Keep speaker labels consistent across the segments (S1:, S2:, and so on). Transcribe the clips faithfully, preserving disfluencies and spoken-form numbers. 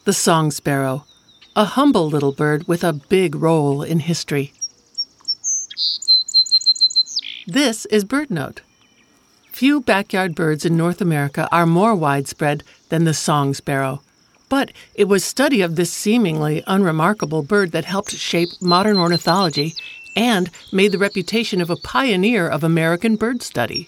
S1: The song sparrow, a humble little bird with a big role in history. This is BirdNote. Few backyard birds in North America are more widespread than the song sparrow, but it was study of this seemingly unremarkable bird that helped shape modern ornithology and made the reputation of a pioneer of American bird study.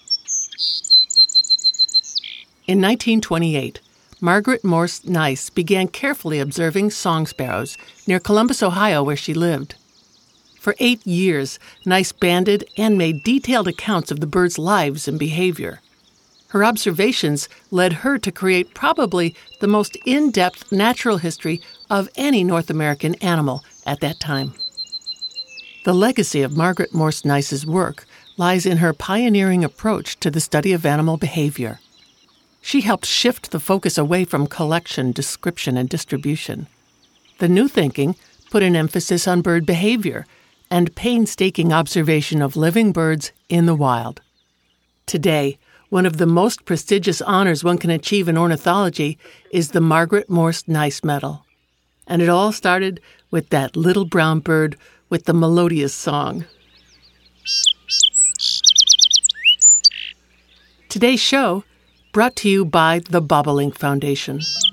S1: In nineteen twenty-eight, Margaret Morse Nice began carefully observing song sparrows near Columbus, Ohio, where she lived. For eight years, Nice banded and made detailed accounts of the birds' lives and behavior. Her observations led her to create probably the most in-depth natural history of any North American animal at that time. The legacy of Margaret Morse Nice's work lies in her pioneering approach to the study of animal behavior. She helped shift the focus away from collection, description, and distribution. The new thinking put an emphasis on bird behavior and painstaking observation of living birds in the wild. Today, one of the most prestigious honors one can achieve in ornithology is the Margaret Morse Nice Medal. And it all started with that little brown bird with the melodious song. Today's show brought to you by the Bobolink Foundation.